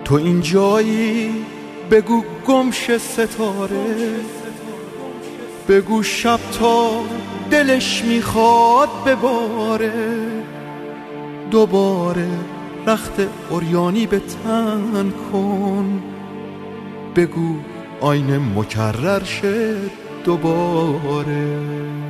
تو این جایی بگو گمش ستاره، بگو شب تا دلش میخواد بباره، دوباره رخت عریانی به تن کن، بگو آینه مکرر شه دوباره.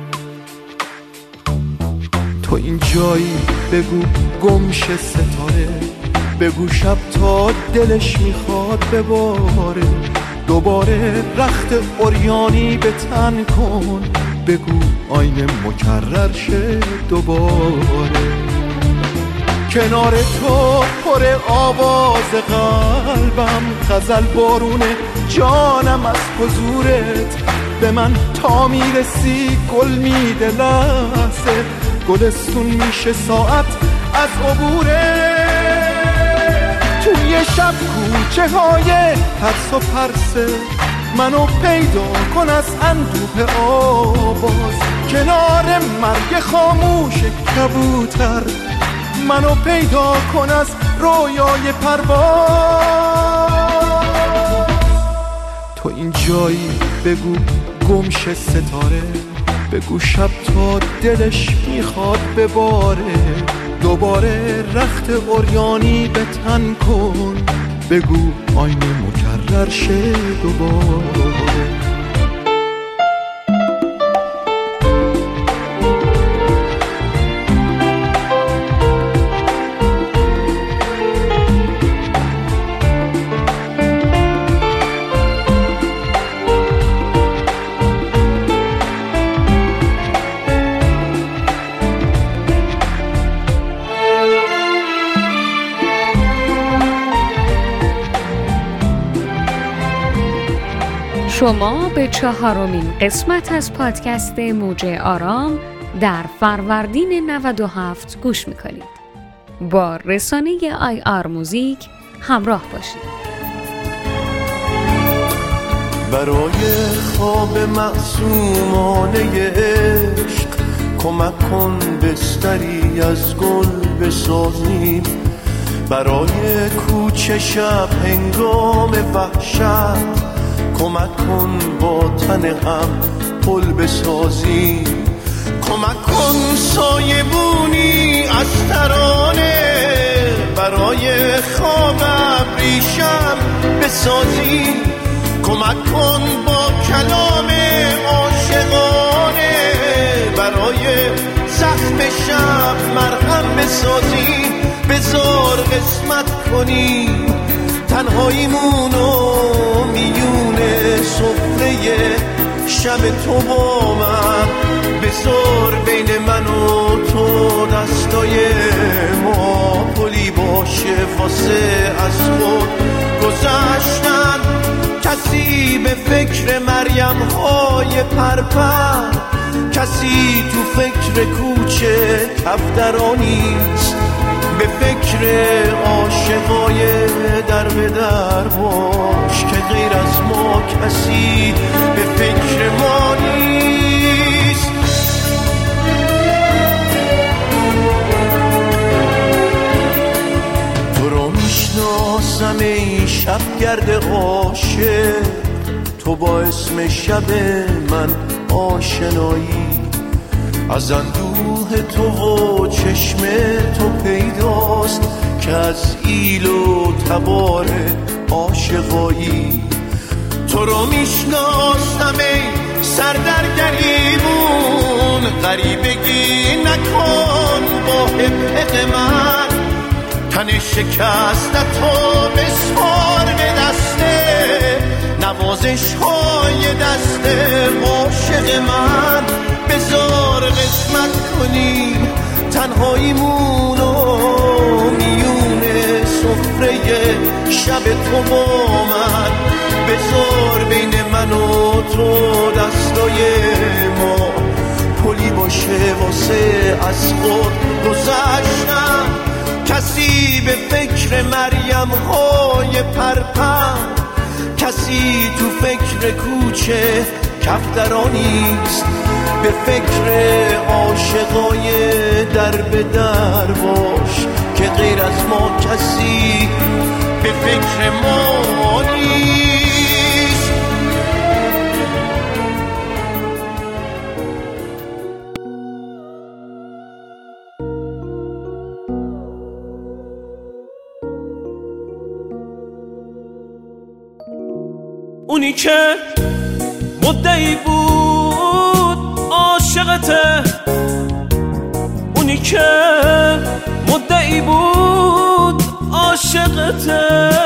تو این جایی بگو گمش ستاره، بگو شب تا دلش میخواد بباره، دوباره رخت عریانی به تن کن، بگو آینه مکرر شه دوباره. کنار تو پر آواز قلبم، غزل بارون جانم از حضورت، به من تا میرسی گل میده لحظه، گلستون میشه ساعت از عبورت. توی شب کوچه های ترس و پرسه، منو پیدا کن از اندوه آواز، کنار مرگ خاموش کبوتر، منو پیدا کن از رویای پرواز. تو این جایی بگو گمش ستاره، بگو شب تا دلش میخواد بباره، دوباره رخت عریانی به تن کن، بگو آینه مکرر شه دوباره. شما به 4مین قسمت از پادکست موج آرام در فروردین 97 گوش میکنید. با رسانه IR موزیک همراه باشید. برای خواب معصومانه عشق کمک کن بستری از گل بسازیم، برای کوچه شب هنگام وحشت کمک کن با تن هم پل بسازیم، کمک کن سایبونی از ترانه برای خواب ابریشم بسازیم، کمک کن با کلام عاشقانه برای زخم شب مرهم بسازیم. بذار قسمت کنیم تنهاییمونو میونه سفره شب تو با من، بذار بین من و تو دستای ما پلی باشه واسه از خود گذشتن. کسی به فکر مریم های پرپر، کسی تو فکر کوچه کفترانیست، به فکر عاشقای در به در باش که غیر از ما کسی به فکر ما نیست. تو رو میشناسم ای شبگرد عاشق، تو با اسم شب من آشنایی، از اندوه تو و چشم تو پیداست که از ایل و تبار عاشقایی. تو رو میشناسم ای سردرگریمون، غریبگی نکن با حق من، تن شکستتو بسپار به دسته نوازش های دست عاشق من. بذار قسمت کنیم تنهاییمونو میونه سفره شب تو با من، بذار بین من و تو دستای ما پلی باشه واسه از خود گذشتن. کسی به فکر مریم های پرپر، کسی تو فکر کوچه کفترانیست، به فکر عاشقای در به در باش که غیر از ما کسی به فکر اونی که مدعی بود عاشقته، اونی که مدعی بود عاشقته،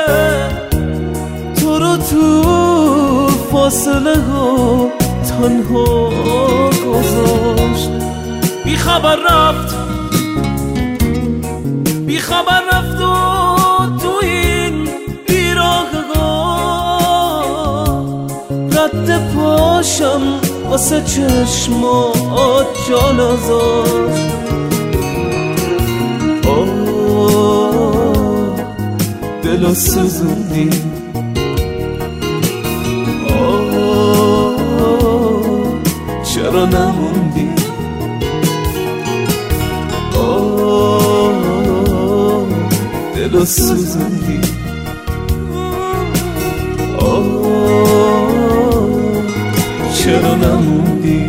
تو رو تو فاصله ها تنها گذاشت. بی خبر رفت و تو این بیراهگاه رد پاشم واسه چشمات جا نذاشت. دلو سوزوندی، چرا نموندی؟ دلو سوزوندی، چرا نموندی؟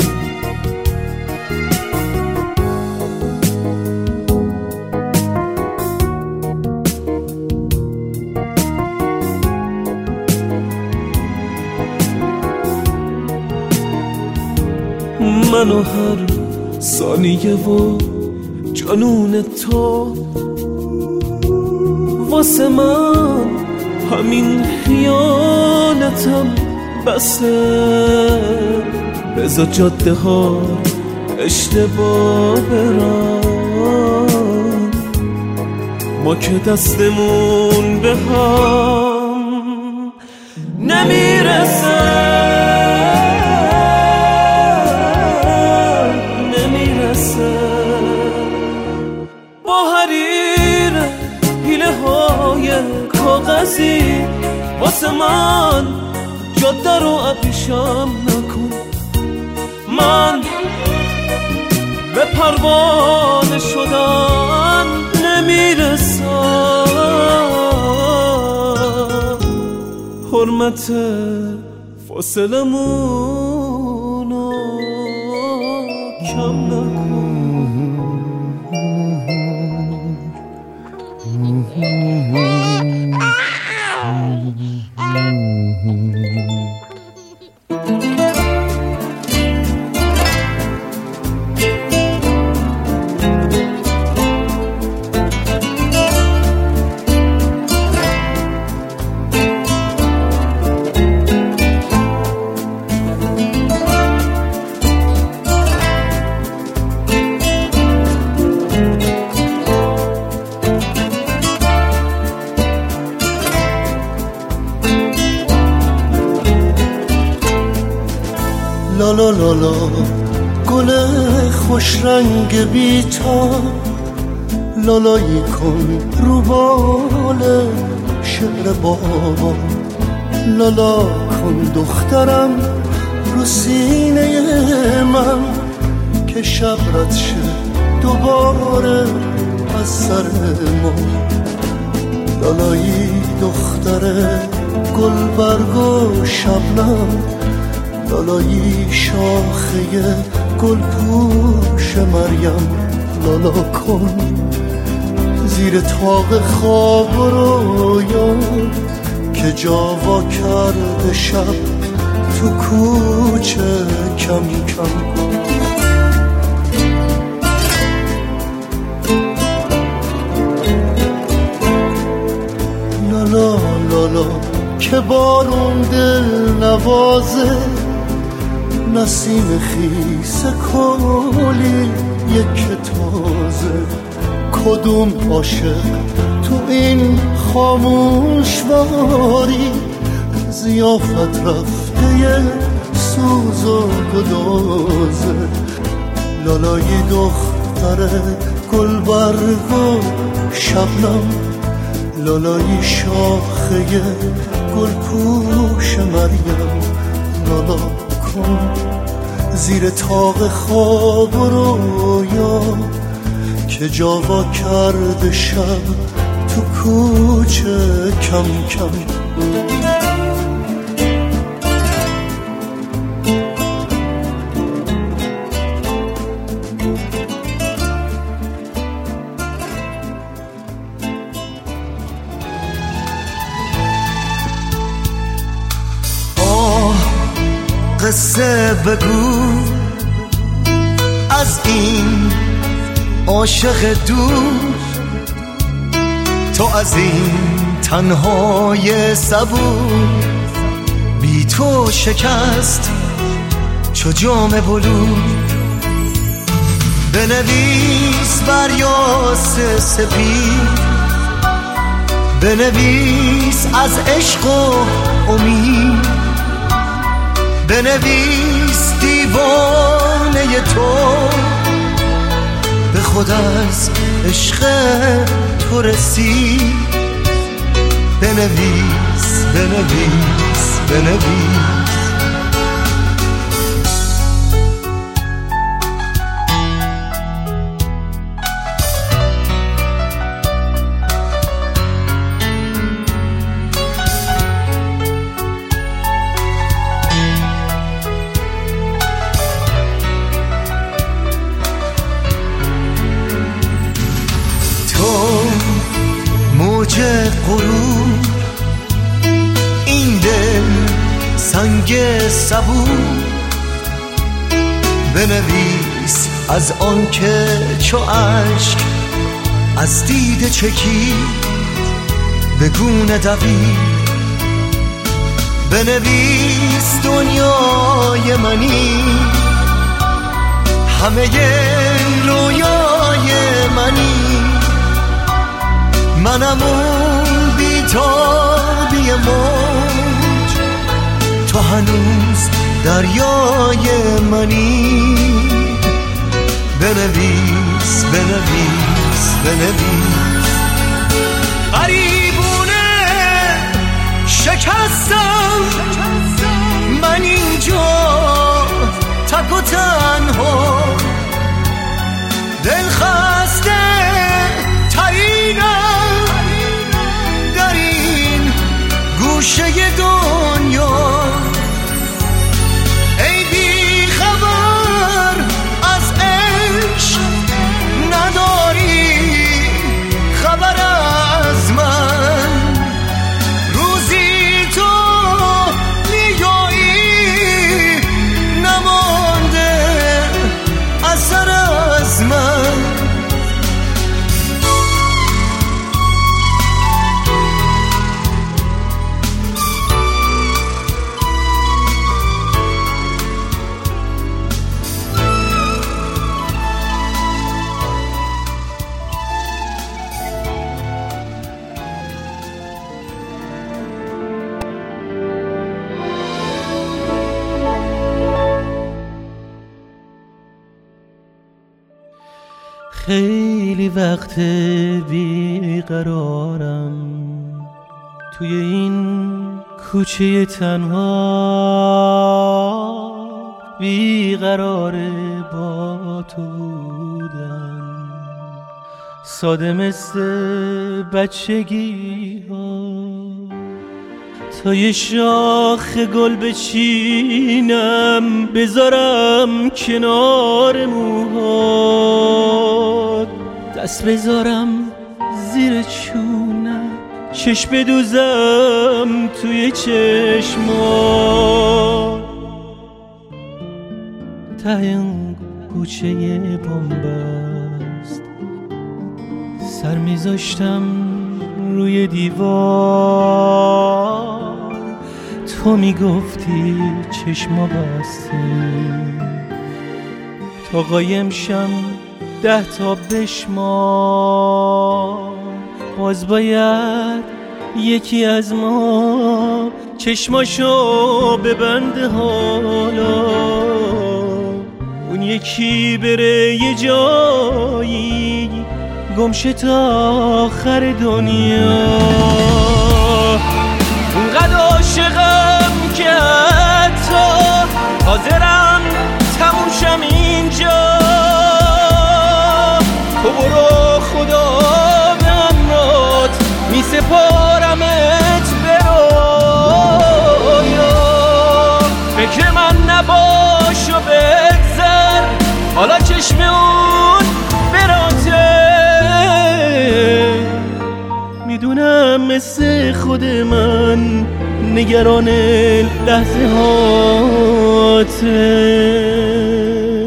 منو هر ثانیه و جنون تو واسه من همین خیانتم بسه. بذار جاده ها اشتباه برن، ما که دستمون به هم نمیرسه. با حریر حیله های کاغذی واسه من جاده رو ابریشم نکن. من به پروانه شدن نمیرسم. حرمت فاصلمونو کم نکن. لالا لالا گل خوش رنگ بیتا، لالایی کن رو بال شعر بابا. لالا کن دخترم رو سینه من که شب رد شه دوباره از سر ما. لالایی دختر گل برگ و شبنم، لالایی شاخه گل پوش مریم. لالا کن زیر طاق خواب و رویا که جاوا کرده شب تو کوچه کم کم. لالا لالا که بارون دل نوازه، نسیم خیس کلی یک تازه. کدوم عاشق تو این خاموش واری ضیافت رفته سوز و گدازه. لالای دختر گل برگ و شبنم، لالای شاخه گل پوش مریم. لالا کن زیر طاق خواب و رویا که جاوا کرده شب تو کوچه کم کم. قصه بگو از این عاشق دور، تو از این تنهای صبور. بی تو شکست چو جام بلور. بنویس بر یاس سپید، بنویس از عشق و امید، بنویس دیوانه تو به خود از عشق تو رسید. بنویس بنویس بنویس. موج غرور، این دل سنگ صبور. بنویس از آن که چو اشک از دیده چکید به گونه دوید. بنویس دنیای منی، همه رویای منی. منم اون بیتابی موج، تو هنوز دریای منی. بنویس بنویس بنویس. غریبونه شکستم من اینجا تک و تنها، دل خسته ترینم در این گوشه دنیا. ای بی خبر از عشق، نداری خبر از من. روزی تو میایی نمانده اثر از من. خیلی وقت بیقرارم توی این کوچه تنها، بیقراره با تو بودم، ساده مثل بچگی ها. تا یه شاخ گل بچینم بذارم کنار موهات، دست بذارم زیر چونم، چشم بدوزم توی چشمات. ته این کوچه بنبست سر میذاشتم روی دیوار، تو میگفتی چشما بسته تا قایم شم 10 تا بشمار. باز باید یکی از ما چشماشو ببنده، حالا اون یکی بره یه جایی گمشه تا آخر دنیا. اونقدر عاشقم که حتی حاضرم تموشم اینجا. تو برو خدا به امرات می سپارمت به رویا. فکر من نباش و بگذر، حالا چشم اون براته. میدونم مثل خود من نگران لحظه هاته.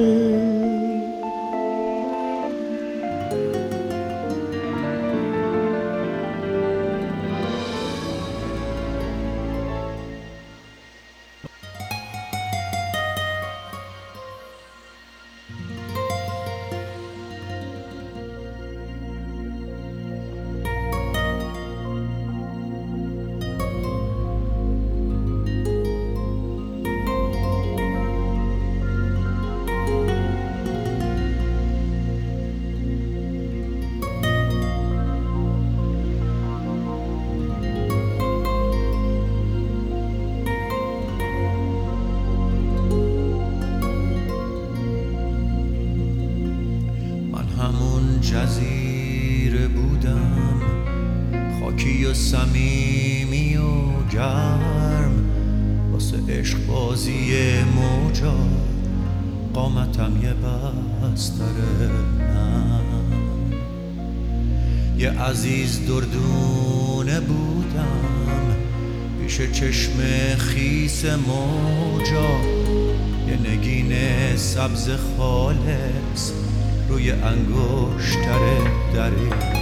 همون جزیره بودم، خاکی و صمیمی و گرم، واسه عشق بازی موجا قامتم یه بستره نم. یه عزیز دردونه بودم پیش چشم خیس موجا، یه نگین سبز خالص روی انگشتر دریا.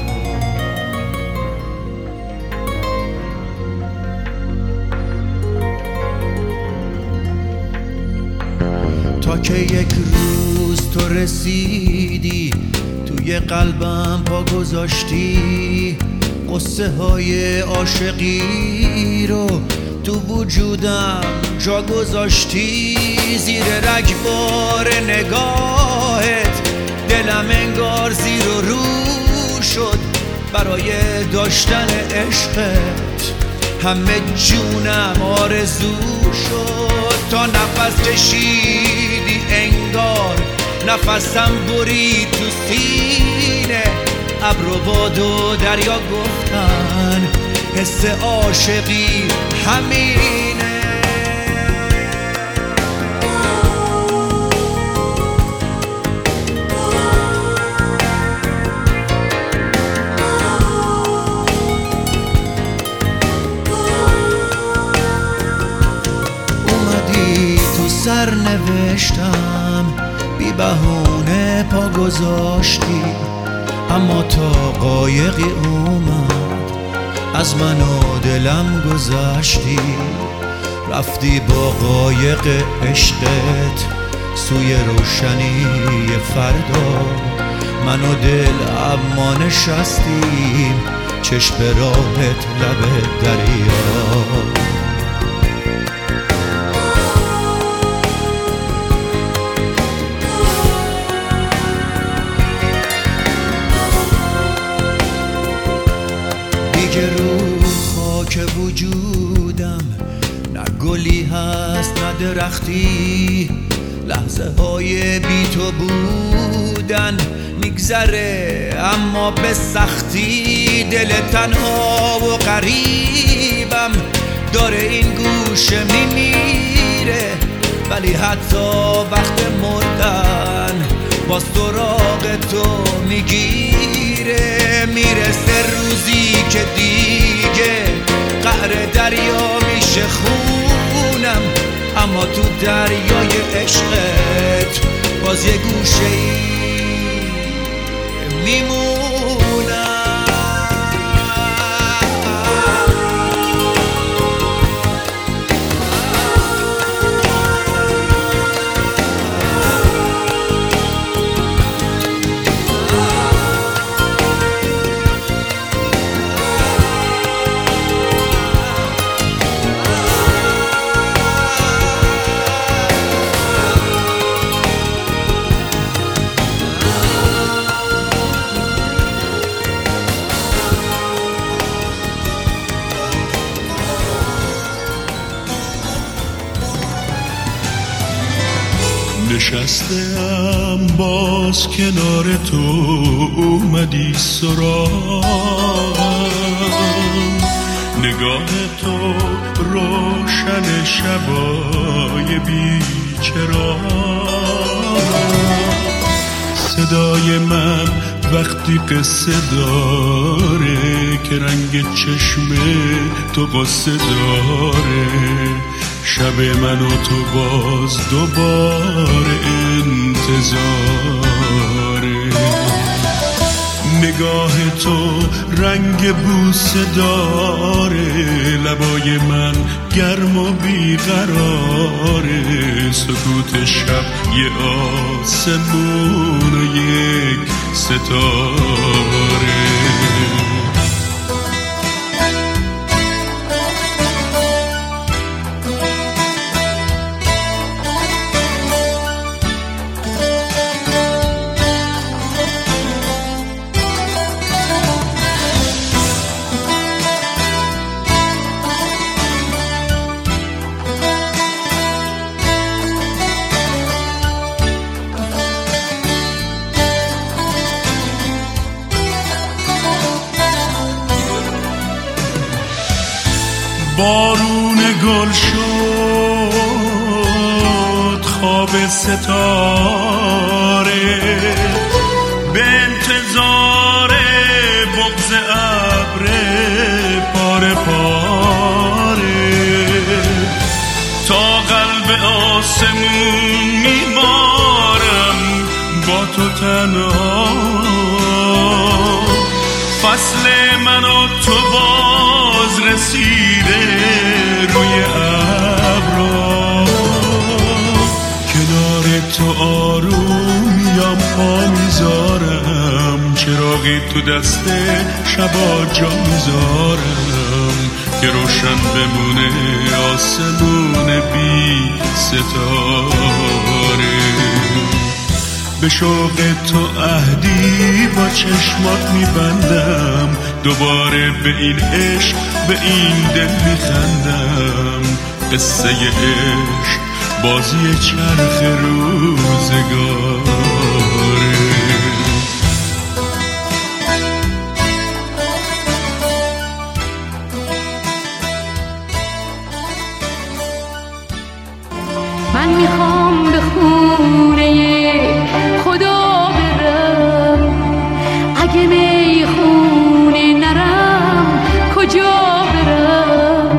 تا که یک روز تو رسیدی توی قلبم پا گذاشتی، قصه های عاشقی رو تو وجودم جا گذاشتی. زیر رگبار نگاهت دلم انگار زیر و رو شد برای داشتن عشقت، همه جونم آرزو شد. تا نفس کشیدی انگار نفسم برید تو سینه، ابر و باد و دریا گفتن حس عاشقی همینه. سر نوشتم بی بهونه پا گذاشتی، اما تا قایقی اومد از من و دلم گذشتی. رفتی با قایق عشقت سوی روشنی فردا، من و دل اما نشستیم چشم راهت لب دریا. رو خاک وجودم نه گلی هست نه درختی، لحظه های بی تو بودن میگذره اما به سختی. دل تنها و غریبم داره این گوشه میمیره، ولی حتی وقت مردن با سراغ تو میگیره. میرسه روزی که دیگه قعر دریا میشه خونم، اما تو دریای عشقت باز یه گوشه میمونم. نشستم باز کنار تو اومدی سراغم، نگاه تو روشن شبای بیچراغ، صدای من وقتی قصه داره که رنگ چشم تو قصه داره، شب من و تو باز دوباره انتظاره. نگاه تو رنگ بوسه داره، لبای من گرم و بیقراره، سکوت شب یه آسمون و یک ستاره. بارون گل شد خواب ستاره، به انتظار بغض ابر پاره پاره، تا قلب آسمون میبارم با تو تنها. فصل من و تو باز رسیده روی ابرا، کنار تو آرومیم پا میذارم، چراغی تو دست شبا جا میذارم که روشن بمونه آسمون بی ستاره. به شوق تو عهدی با چشمات میبندم، دوباره به این عشق به این دل میخندم. قصه عشق بازی چرخ روزگاره. من میخوام به خونه خدا برم، اگه میخونه نرم کجا برم؟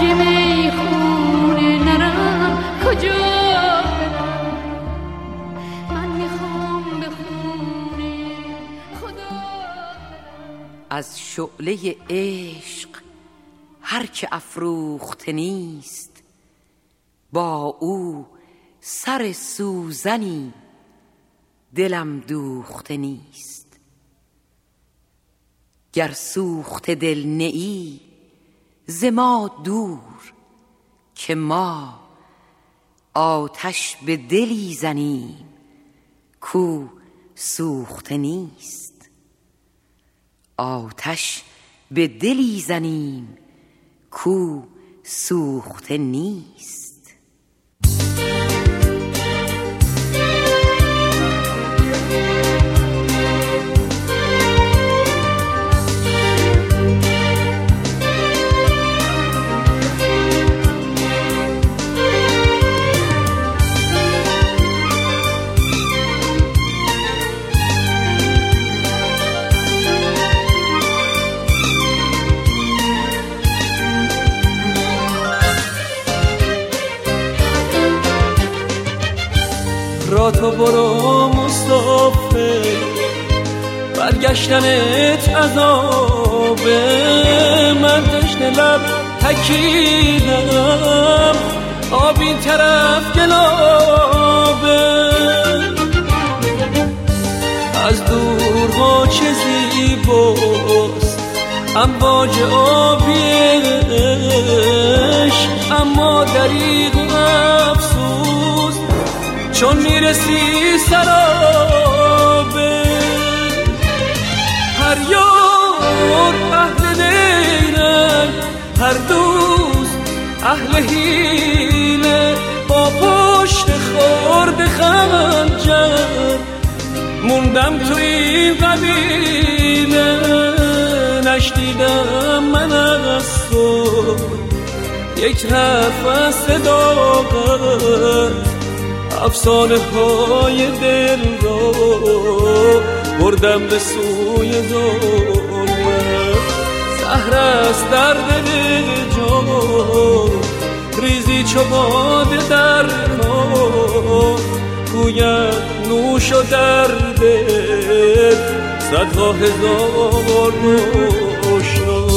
اگه میخونه نرم کجا برم؟ من میخوام به خونه خدا. از شعله عشق هر که افروخته نیست، با او سر سوزنی دلم دوخته نیست. گر سوخته دل نیی ز ما دور، که ما آتش به دلی زنیم کو سوخته نیست. آتش به دلی زنیم کو سوخته نیست. را تو برو مصطفی، برگشتنت عذابه. من تشنه لب تکیدم، آب این طرف گلابه. از دورها چه زیباست امواج آبیش، اما دریغ و افسوس چون میرسی سرابه. هر یار اهل دیرن، هر دوست اهل حیله، با پشت خورد خنجر موندم تو این قبیله. نشنیدم من از تو یک حرف از صداقت، افسانه های دل را بردم به سوی ظلمت. زهر است در دل جان، ریزی چو باده در کار، گوید نوش و درد صدها هزار نوشا.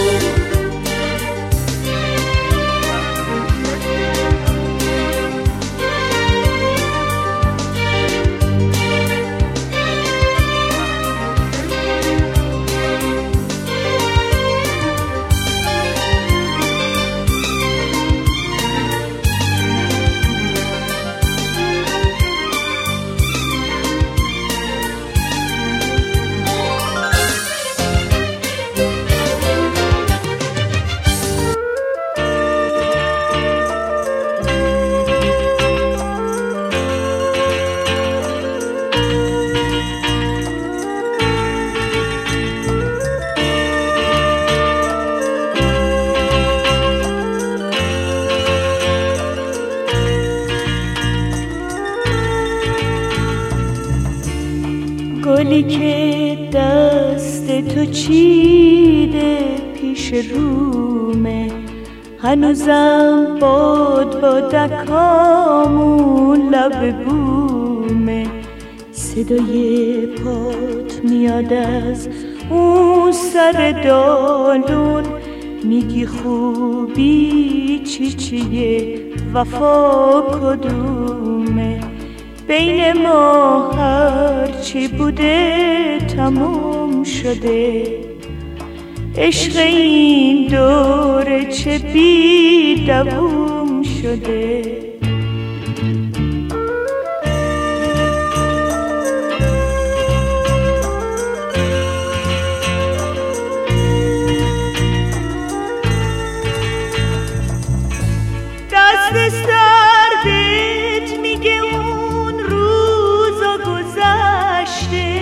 گلی که دست تو چیده پیش رومه، هنوزم باد با دکامون لب بومه. صدای پات میاد از اون سر دالون، میگی خوبی چی چیه وفا کدومه. بین ما هرچی بوده تموم شده، عشق این دوره چه بی دوام شده. دست سردت میگه اون روزا گذشته،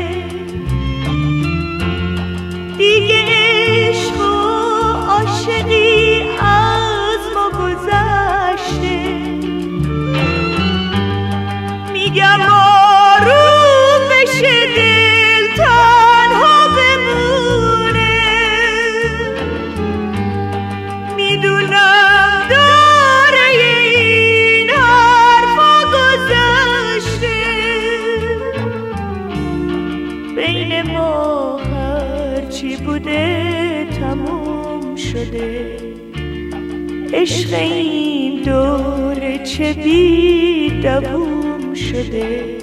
دیگه عشق و عاشقی از ما گذشته. ما هرچی بوده تموم شده. عشق این دوره چه بی دوام شده.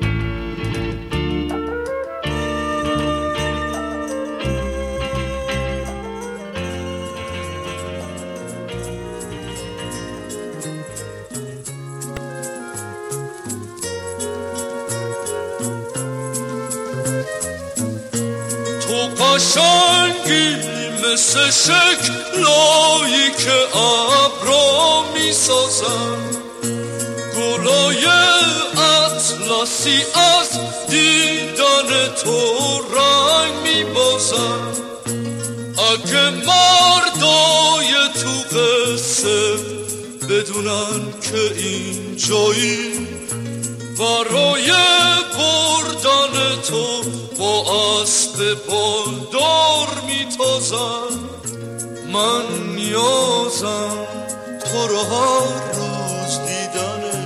قشنگی مثل شکلایی که ابرا میسازن، گلای اطلسی از دیدن تو رنگ میبازن. اگه مردای تو قصه بدونن که این جایی برای بردن تو با اسب بالدار میتازن، من نیازم تو رو هر روز دیدنه،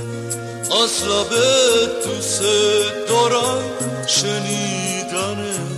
از لبت دوست دارم شنیدنه.